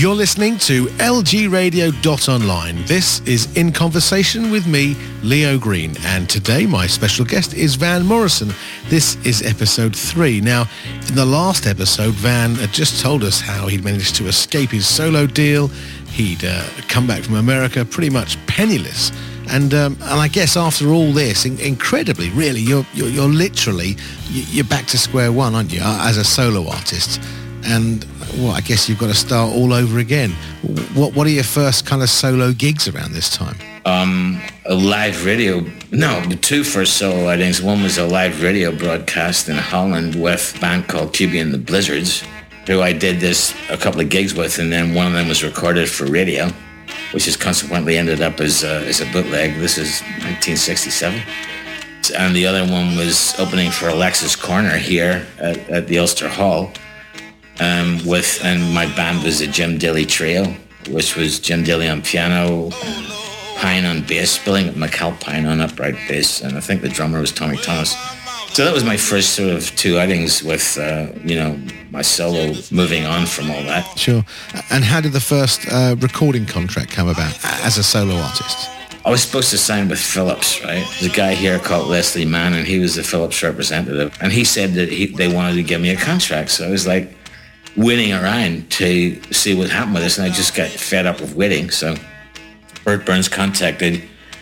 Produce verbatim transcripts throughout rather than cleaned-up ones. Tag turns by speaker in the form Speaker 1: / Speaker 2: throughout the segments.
Speaker 1: You're listening to L G radio dot online. This is In Conversation with me, Leo Green, and today my special guest is Van Morrison. This is episode three. Now, in the last episode, Van had just told us how he'd managed to escape his solo deal. He'd uh, come back from America pretty much penniless. And um, and I guess after all this, in- incredibly, really, you're, you're you're literally, you're back to square one, aren't you, as a solo artist? And, well, I guess you've got to start all over again. What what are your first kind of solo gigs around this time?
Speaker 2: Um, a live radio, no, the two first solo weddings. One was a live radio broadcast in Holland with a band called Cubie and the Blizzards, who I did this a couple of gigs with, and then one of them was recorded for radio, which has consequently ended up as, uh, as a bootleg. This is nineteen sixty-seven. And the other one was opening for Alexis Corner here at, at the Ulster Hall. Um, with and my band was the Jim Daly Trio, which was Jim Daly on piano, Pine on bass, Billy McAlpine on upright bass, and I think the drummer was Tommy Thomas. So that was my first sort of two outings with, uh, you know, my solo moving on from all that.
Speaker 1: Sure. And how did the first uh, recording contract come about as a solo artist?
Speaker 2: I was supposed to sign with Philips, right? There's a guy here called Leslie Mann, and he was the Philips representative. And he said that he, they wanted to give me a contract. So I was like, waiting around to see what happened with us, and I just got fed up with waiting. So Bert Burns contacted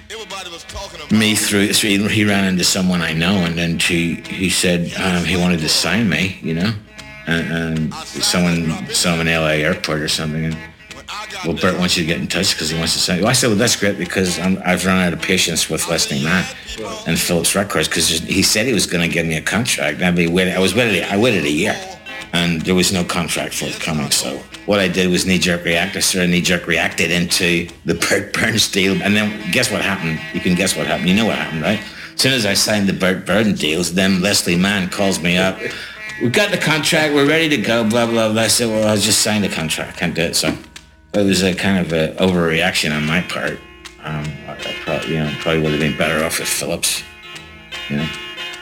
Speaker 2: me through, so he, he ran into someone I know, and then she, he said um, he wanted to sign me, you know, and, and someone saw him in L A airport or something, and well, Bert wants you to get in touch because he wants to sign you. Well, I said, well, that's great because I'm, I've run out of patience with Leslie Mann and Philips Records, because he said he was going to give me a contract. I'd be waiting, I was waiting, I waited a year. And there was no contract forthcoming. So what I did was knee-jerk react. I sort of knee-jerk reacted into the Bert Burns deal. And then guess what happened? You can guess what happened. You know what happened, right? As soon as I signed the Bert Burns deals, then Leslie Mann calls me up. We got the contract. We're ready to go, blah, blah, blah. I said, well, I'll just sign the contract. I can't do it. So it was a kind of an overreaction on my part. Um, I probably, you know, probably would have been better off with Philips, you know.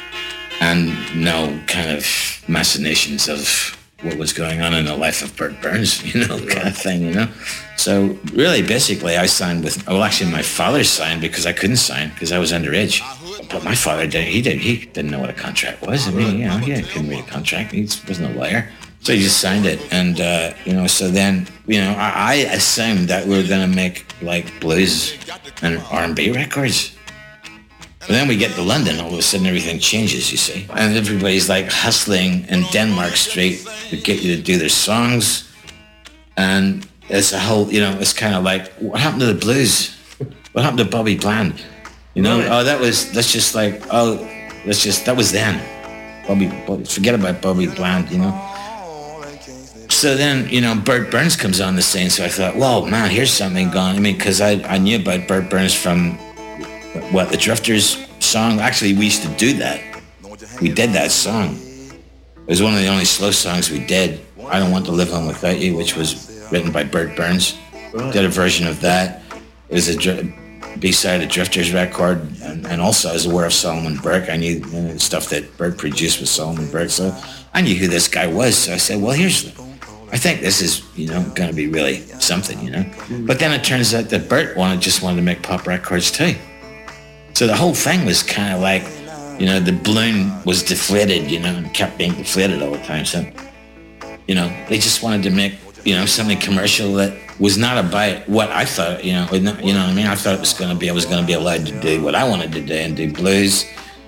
Speaker 2: And no kind of machinations of what was going on in the life of Bert Burns, you know, kind of thing, you know. So really, basically, I signed with, well, actually, my father signed because I couldn't sign because I was underage. But my father did, he did, he didn't know what a contract was. I mean, you know, he couldn't read a contract. He wasn't a lawyer. So he just signed it. And, uh, you know, so then, you know, I, I assumed that we were going to make, like, blues and R and B records. But then we get to London, all of a sudden everything changes, you see. And everybody's like hustling in Denmark Street to get you to do their songs. And it's a whole, you know, it's kind of like, what happened to the blues? What happened to Bobby Bland? You know, oh, that was, that's just like, oh, that's just, that was then. Bobby, Bobby forget about Bobby Bland, you know. So then, you know, Bert Burns comes on the scene, so I thought, well, man, here's something gone. I mean, because I, I knew about Bert Burns from, what, the Drifters song. Actually, we used to do that. We did that song. It was one of the only slow songs we did. I Don't Want to Live On Without You, which was written by Bert Burns. Did a version of that. It was a B-side of Drifters record, and, and also I was aware of Solomon Burke. I knew, you know, stuff that Bert produced with Solomon Burke, so I knew who this guy was. So I said, well, here's, I think this is, you know, going to be really something, you know. But then it turns out that Bert wanted just wanted to make pop records too. So the whole thing was kind of like, you know, the balloon was deflated, you know, and kept being deflated all the time. So, you know, they just wanted to make, you know, something commercial that was not about what I thought, you know, you know what I mean? I thought it was going to be, I was going to be allowed to do what I wanted to do and do blues.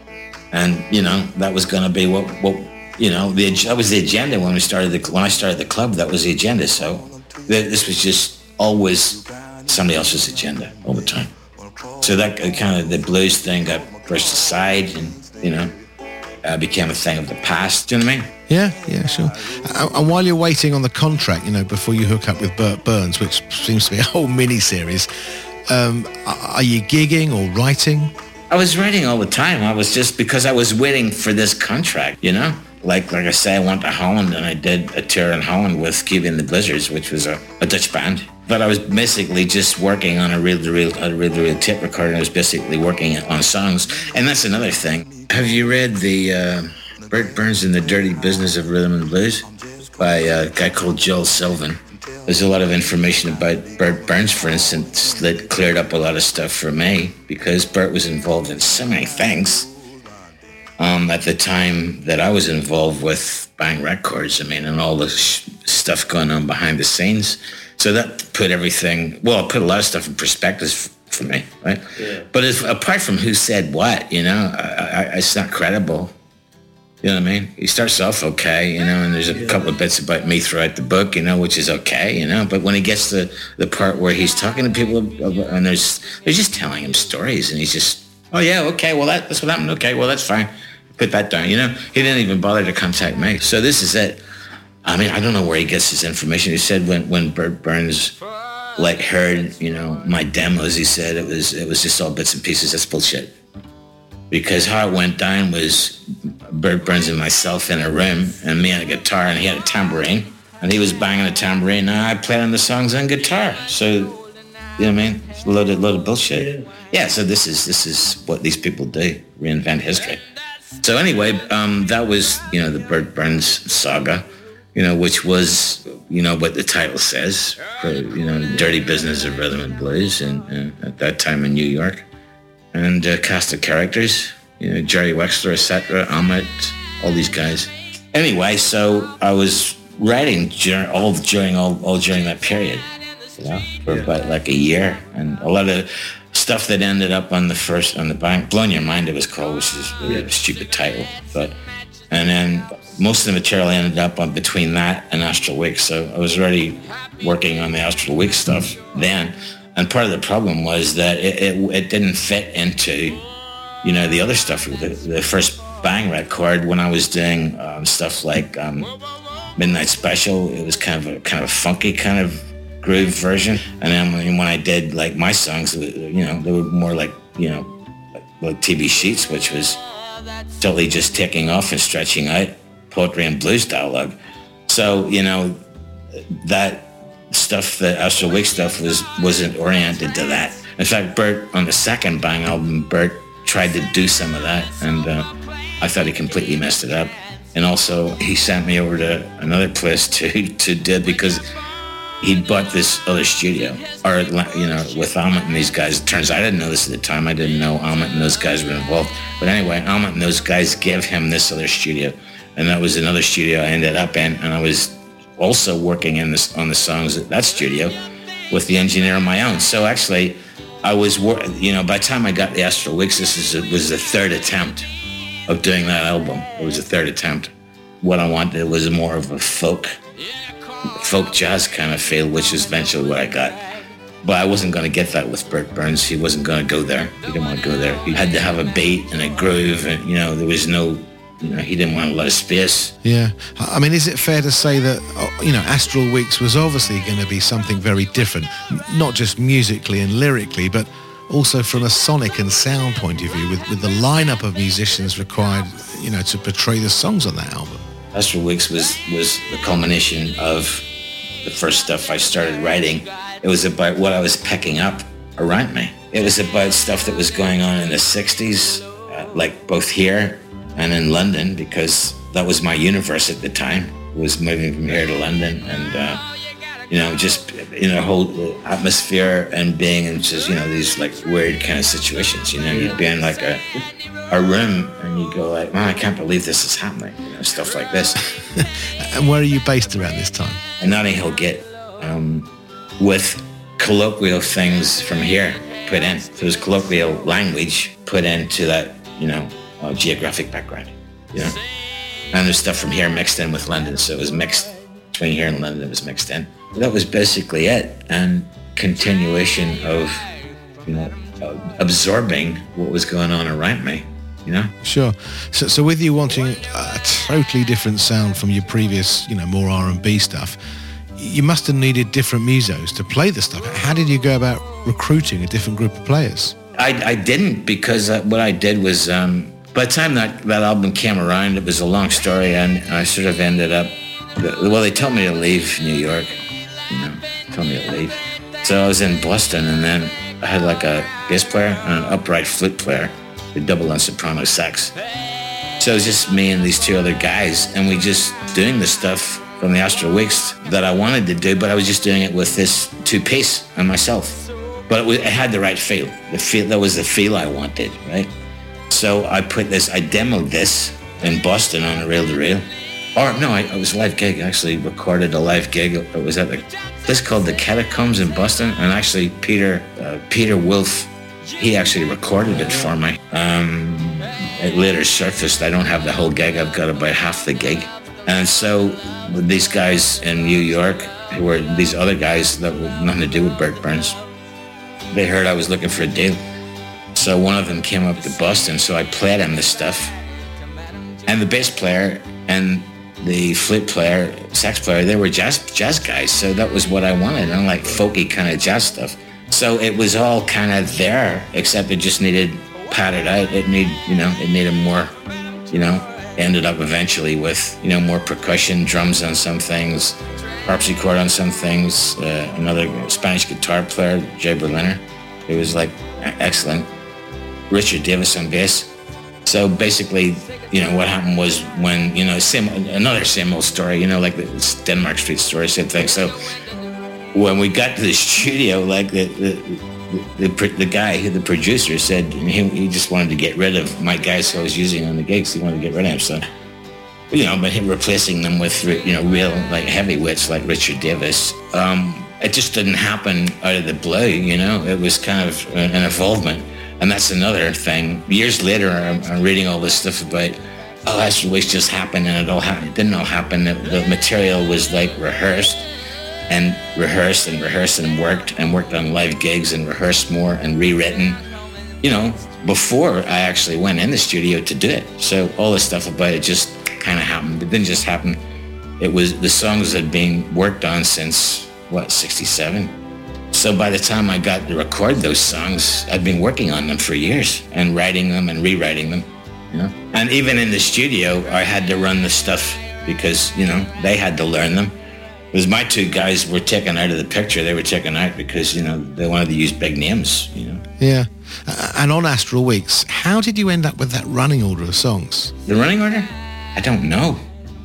Speaker 2: And, you know, that was going to be what, what, you know, the, that was the agenda when we started the, when I started the club, that was the agenda. So this was just always somebody else's agenda all the time. So that kind of, the blues thing got brushed aside and, you know, uh, became a thing of the past. Do you know what I mean?
Speaker 1: Yeah, yeah, sure. Uh, and while you're waiting on the contract, you know, before you hook up with Bert Burns, which seems to be a whole mini-series, um, are you gigging or writing?
Speaker 2: I was writing all the time. I was just, because I was waiting for this contract, you know? Like like I say, I went to Holland and I did a tour in Holland with Cubie and the Blizzards, which was a, a Dutch band. But I was basically just working on a reel-to-reel, a reel-to-reel tape recorder. I was basically working on songs. And that's another thing. Have you read the uh, Bert Burns and the Dirty Business of Rhythm and Blues by a guy called Joel Sylvan? there's a lot of information about Bert Burns, for instance, that cleared up a lot of stuff for me, because Bert was involved in so many things um, at the time that I was involved with Bang Records. I mean, and all the sh- stuff going on behind the scenes. So that put everything, well, it put a lot of stuff in perspective f- for me, right? Yeah. But if, apart from who said what, you know, I, I, it's not credible. You know what I mean? He starts off okay, you know, and there's a yeah. couple of bits about me throughout the book, you know, which is okay, you know. But when he gets to the part where he's talking to people, and there's they're just telling him stories, and he's just, oh yeah, okay, well that, that's what happened. Okay, well that's fine. Put that down, you know. He didn't even bother to contact me. So this is it. I mean, I don't know where he gets his information. He said when when Bert Burns like heard, you know, my demos, he said it was it was just all bits and pieces. That's bullshit. Because how it went down was Bert Burns and myself in a room, and me on a guitar, and he had a tambourine, and he was banging a tambourine, and I played on the songs on guitar. So, you know what I mean? It's a load of, load of bullshit. Yeah, so this is this is what these people do, reinvent history. So anyway, um, that was, you know, the Bert Burns saga, you know, which was, you know, what the title says, for, you know, Dirty Business of Rhythm and Blues, and, and at that time in New York. And a cast of characters, you know, Jerry Wexler, et cetera, Ahmet, all these guys. Anyway, so I was writing during, all during all, all during that period, you know, for yeah. about like a year, and a lot of stuff that ended up on the first on the bank. Blowing Your Mind, it was called, which is a really yeah. stupid title, but and then most of the material ended up on between that and Astral Weeks. So I was already working on the Astral Weeks stuff then. And part of the problem was that it, it, it didn't fit into, you know, the other stuff. The, the first Bang record, when I was doing um, stuff like um, Midnight Special, it was kind of a kind of funky kind of groove version. And then when, when I did like my songs, you know, they were more like, you know, like, like T V Sheets, which was totally just taking off and stretching out poetry and blues dialogue. So, you know, that stuff, the Astral Weeks stuff was, wasn't oriented to that. In fact, Bert, on the second Bang album, Bert tried to do some of that, and uh, I thought he completely messed it up. And also, he sent me over to another place to, to do it, because he'd bought this other studio, or, you know, with Ahmet and these guys. It turns out I didn't know this at the time. I didn't know Ahmet and those guys were involved. But anyway, Ahmet and those guys gave him this other studio, and that was another studio I ended up in, and I was also working in this on the songs at that studio with the engineer on my own. So actually, I was, you know, by the time I got the Astral Weeks, this is a, was the third attempt of doing that album. It was the third attempt. What I wanted was more of a folk, folk jazz kind of feel, which is eventually what I got. But I wasn't going to get that with Bert Burns. He wasn't going to go there. He didn't want to go there. He had to have a beat and a groove, and, you know, there was no, you know, he didn't want a lot of space.
Speaker 1: Yeah. I mean, is it fair to say that, you know, Astral Weeks was obviously going to be something very different, not just musically and lyrically, but also from a sonic and sound point of view, with, with the lineup of musicians required, you know, to portray the songs on that album?
Speaker 2: Astral Weeks was, was the culmination of the first stuff I started writing. It was about what I was picking up around me. It was about stuff that was going on in the sixties, uh, like both here and in London, because that was my universe at the time. I was moving from here to London, and uh, you know, just, you know, whole atmosphere and being in just, you know, these like weird kind of situations. You know, you'd be in like a a room and you go like, man, I can't believe this is happening. You know, stuff like this.
Speaker 1: And where are you based around this time?
Speaker 2: In Notting Hill Gate, um, with colloquial things from here put in. So there's colloquial language put into that, you know, uh, geographic background, you know. And there's stuff from here mixed in with London, so it was mixed between here and London. It was mixed in. That was basically it, and continuation of, you know, uh, absorbing what was going on around me, you know.
Speaker 1: Sure. So, so with you wanting a totally different sound from your previous, you know, more R and B stuff, you must have needed different musos to play the stuff. How did you go about recruiting a different group of players?
Speaker 2: I, I didn't, because uh, what I did was, um, by the time that, that album came around, it was a long story, and I sort of ended up, well, they told me to leave New York, you know, told me to leave. So I was in Boston, and then I had like a bass player and an upright flute player with double on soprano sax. So it was just me and these two other guys, and we just doing the stuff from the Astral Weeks that I wanted to do, but I was just doing it with this two-piece and myself. But it, was, it had the right feel. The feel that was the feel I wanted, right? So I put this, I demoed this in Boston on a reel-to-reel. Or no, I, it was a live gig. I actually recorded a live gig. It was at the place called the Catacombs in Boston, and actually Peter uh, Peter Wolf, he actually recorded it for me. Um, it later surfaced. I don't have the whole gig. I've got about half the gig. And so these guys in New York, who were these other guys that were nothing to do with Bert Burns, they heard I was looking for a deal. So one of them came up to Boston, so I played him this stuff. And the bass player and the flute player, sax player, they were jazz jazz guys, so that was what I wanted. I like folky kind of jazz stuff. So it was all kind of there, except it just needed padded out. It need, you know, it needed more, you know. Ended up eventually with, you know, more percussion, drums on some things, harpsichord on some things, uh, another Spanish guitar player, Jay Berliner. It was like excellent. Richard Davis on bass. So basically, you know, what happened was when, you know, same, another same old story, you know, like the Denmark Street story, same thing. So when we got to the studio, like the the, the, the guy, the producer said he, he just wanted to get rid of my guys who I was using on the gigs. He wanted to get rid of them. So, you know, but him replacing them with, you know, real like heavyweights like Richard Davis. Um, it just didn't happen out of the blue, you know. It was kind of an involvement. And that's another thing. Years later, I'm, I'm reading all this stuff about, oh, Astral Weeks just happened, and it all happened. It didn't all happen. The, the material was like rehearsed and rehearsed and rehearsed and worked and worked on live gigs and rehearsed more and rewritten, you know, before I actually went in the studio to do it. So all this stuff about it just kind of happened. It didn't just happen. It was the songs had been worked on since, what, sixty-seven? So by the time I got to record those songs, I'd been working on them for years and writing them and rewriting them, you know. And even in the studio, I had to run the stuff because, you know, they had to learn them. Because my two guys were taken out of the picture. They were taken out because, you know, they wanted to use big names, you know.
Speaker 1: Yeah. Uh, and on Astral Weeks, how did you end up with that running order of songs?
Speaker 2: The running order? I don't know.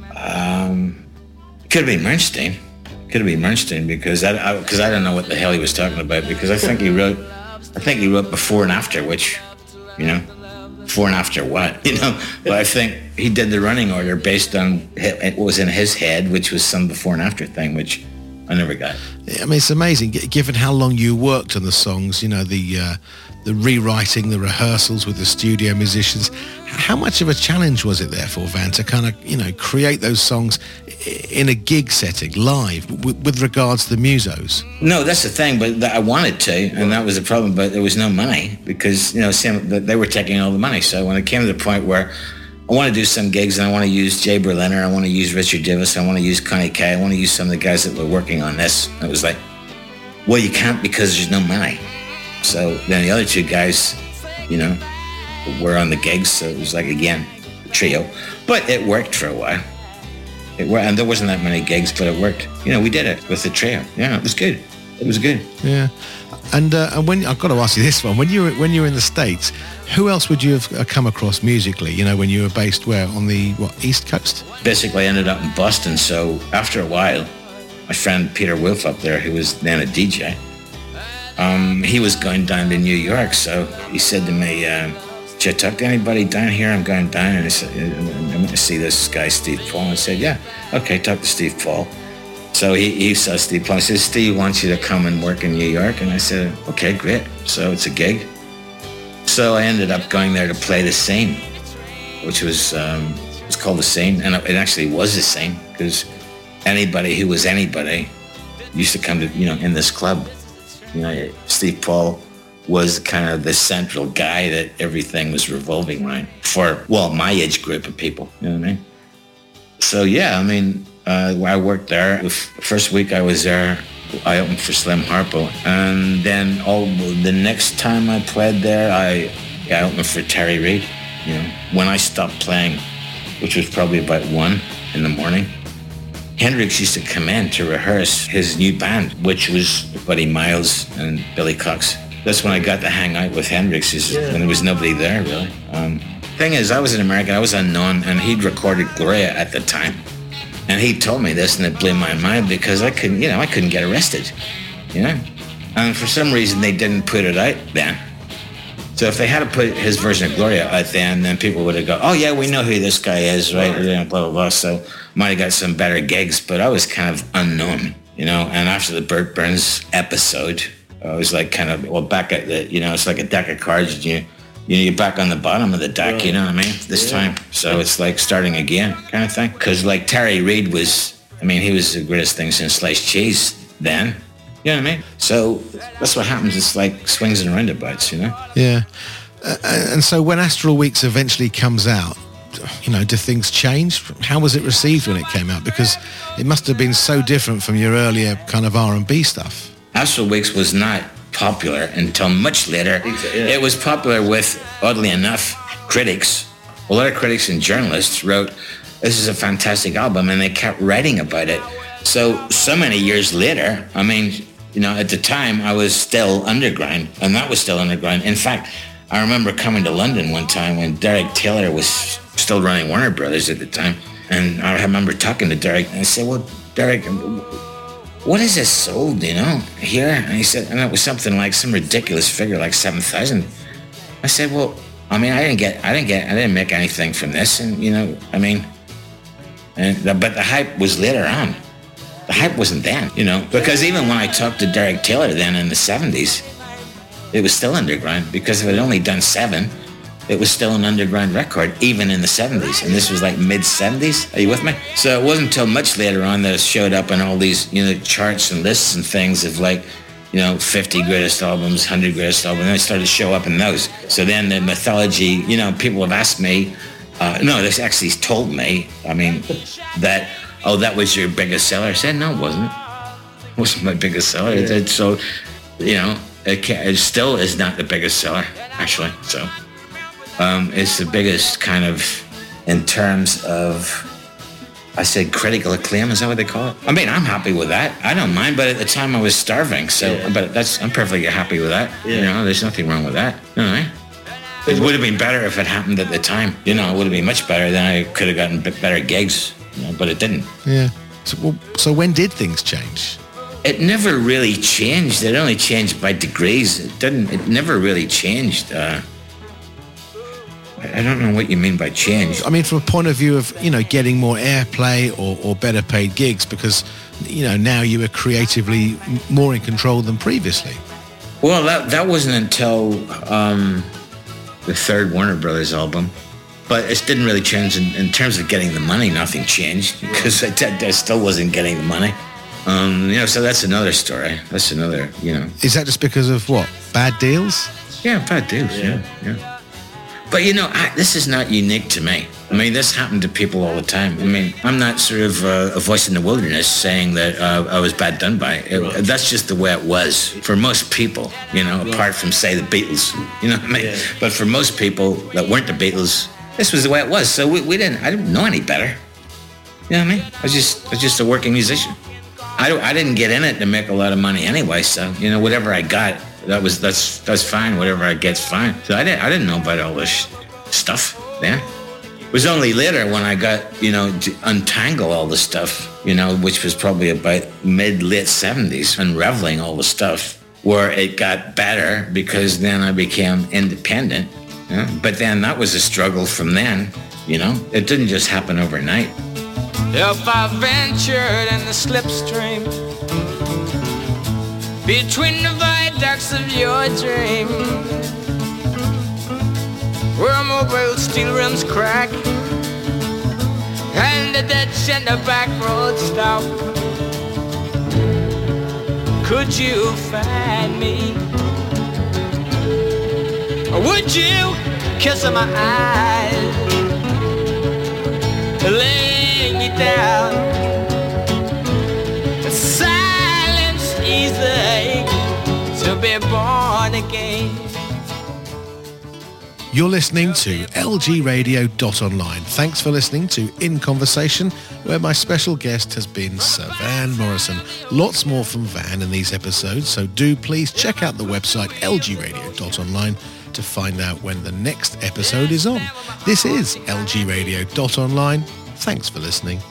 Speaker 2: Um, it could have been Bernstein. Could have been Bernstein because I because I, I don't know what the hell he was talking about because I think he wrote I think he wrote before and after, which, you know, before and after what, you know. But I think he did the running order based on what was in his head, which was some before and after thing, which I never got.
Speaker 1: I mean, it's amazing given how long you worked on the songs. You know, the uh, the rewriting, the rehearsals with the studio musicians. How much of a challenge was it there for Van to kind of, you know, create those songs in a gig setting, live, with, with regards to the musos?
Speaker 2: No, that's the thing, but I wanted to, and that was the problem, but there was no money because, you know, they were taking all the money. So when it came to the point where I want to do some gigs and I want to use Jay Berliner, I want to use Richard Davis, I want to use Connie Kay, I want to use some of the guys that were working on this. It was like, well, you can't because there's no money. So then the other two guys, you know, were on the gigs, so it was like, again, a trio. But it worked for a while. It worked, and there wasn't that many gigs, but it worked. You know, we did it with the trio. Yeah, it was good. It was good.
Speaker 1: Yeah. And uh, and when I've got to ask you this one, when you were when you were in the States, who else would you have come across musically? You know, when you were based where on the what East Coast?
Speaker 2: Basically, I ended up in Boston. So after a while, my friend Peter Wolf up there, who was then a D J, um, he was going down to New York. So he said to me, uh, "Should I talk to anybody down here? I'm going down, and I said, I'm going to see this guy Steve Paul." And I said, "Yeah, okay, talk to Steve Paul." So he, he saw Steve Paul. He said, "Steve wants you to come and work in New York." And I said, "Okay, great." So it's a gig. So I ended up going there to play the Scene, which was um, it was called the Scene, and it actually was the Scene because anybody who was anybody used to come to, you know, in this club. You know, Steve Paul was kind of the central guy that everything was revolving around for, well, my age group of people. You know what I mean? So yeah, I mean. Uh, I worked there. The first week I was there, I opened for Slim Harpo. And then all the next time I played there, I, I opened for Terry Reid. You know, when I stopped playing, which was probably about one in the morning, Hendrix used to come in to rehearse his new band, which was Buddy Miles and Billy Cox. That's when I got to hang out with Hendrix, when there was nobody there, really. Um, thing is, I was an American, I was unknown, and he'd recorded Gloria at the time. And he told me this, and it blew my mind because I couldn't, you know, I couldn't get arrested, you know. And for some reason, they didn't put it out then. So if they had to put his version of Gloria out then, then people would have gone, oh yeah, we know who this guy is, right? Blah, blah, blah. So might have got some better gigs, but I was kind of unknown, you know. And after the Burt Burns episode, I was like kind of, well, back at the, you know, it's like a deck of cards, you you know, you're back on the bottom of the deck, right. You know what I mean, this yeah. time. So it's like starting again kind of thing. Because like Terry Reid was, I mean, he was the greatest thing since sliced cheese then. You know what I mean? So that's what happens. It's like swings and roundabouts, you know?
Speaker 1: Yeah. Uh, and so when Astral Weeks eventually comes out, you know, do things change? How was it received when it came out? Because it must have been so different from your earlier kind of R and B stuff.
Speaker 2: Astral Weeks was not popular until much later. So, yeah. It was popular with, oddly enough, critics. A lot of critics and journalists wrote, this is a fantastic album, and they kept writing about it. So, so many years later, I mean, you know, at the time, I was still underground, and that was still underground. In fact, I remember coming to London one time when Derek Taylor was still running Warner Brothers at the time, and I remember talking to Derek, and I said, well, Derek, what is this sold, you know, here? And he said, and it was something like some ridiculous figure, like seven thousand. I said, well, I mean, I didn't get, I didn't get, I didn't make anything from this. And, you know, I mean, and the, but the hype was later on. The hype wasn't then, you know, because even when I talked to Derek Taylor then in the seventies, it was still underground because if it had only done seven, it was still an underground record, even in the seventies. And this was like mid-seventies. Are you with me? So it wasn't until much later on that it showed up in all these, you know, charts and lists and things of like, you know, fifty greatest albums, one hundred greatest albums. And it started to show up in those. So then the mythology, you know, people have asked me, uh, no, this actually told me, I mean, that, oh, that was your biggest seller. I said, no, it wasn't. It wasn't my biggest seller. Yeah. It, so, you know, it, can, it still is not the biggest seller, actually. So. Um, it's the biggest kind of, in terms of, I said critical acclaim, is that what they call it? I mean, I'm happy with that. I don't mind, but at the time I was starving, so, yeah. but that's, I'm perfectly happy with that. Yeah. You know, there's nothing wrong with that. You know, right? It would have been better if it happened at the time. You know, it would have been much better. Then I could have gotten better gigs, you know, but it didn't.
Speaker 1: Yeah. So, well, so when did things change?
Speaker 2: It never really changed. It only changed by degrees. It didn't, it never really changed. Uh, I don't know what you mean by change.
Speaker 1: I mean, from a point of view of, you know, getting more airplay or, or better paid gigs because, you know, now you were creatively more in control than previously.
Speaker 2: Well, that that wasn't until um, the third Warner Brothers album. But it didn't really change in, in terms of getting the money. Nothing changed because I, I still wasn't getting the money. Um, you know, so that's another story. That's another, you know.
Speaker 1: Is that just because of what? Bad deals?
Speaker 2: Yeah, bad deals, yeah, yeah. yeah. But, you know, I, this is not unique to me. I mean, this happened to people all the time. I mean, I'm not sort of uh, a voice in the wilderness saying that uh, I was bad done by. It, right. That's just the way it was for most people, you know, right. apart from, say, the Beatles. You know what I mean? Yeah. But for most people that weren't the Beatles, this was the way it was. So we, we didn't, I didn't know any better. You know what I mean? I was just, I was just a working musician. I, I didn't get in it to make a lot of money anyway. So, you know, whatever I got, that was, that's, that's fine. Whatever I get's fine. So I didn't, I didn't know about all this stuff then. It was only later when I got, you know, to untangle all the stuff, you know, which was probably about mid, late seventies, unraveling all the stuff, where it got better because then I became independent. You know? But then that was a struggle from then, you know. It didn't just happen overnight.
Speaker 3: If I ventured in the slipstream between the viaducts of your dream, where mobile steel rims crack and the ditch and the back road stop, could you find me? Or would you kiss my eyes, laying me down? Silence easy to be born again.
Speaker 1: You're listening to L G radio dot online. Thanks for listening to In Conversation, where my special guest has been Sir Van Morrison. Lots more from Van in these episodes, so do please check out the website L G radio dot online to find out when the next episode is on. This is L G radio dot online. Thanks for listening.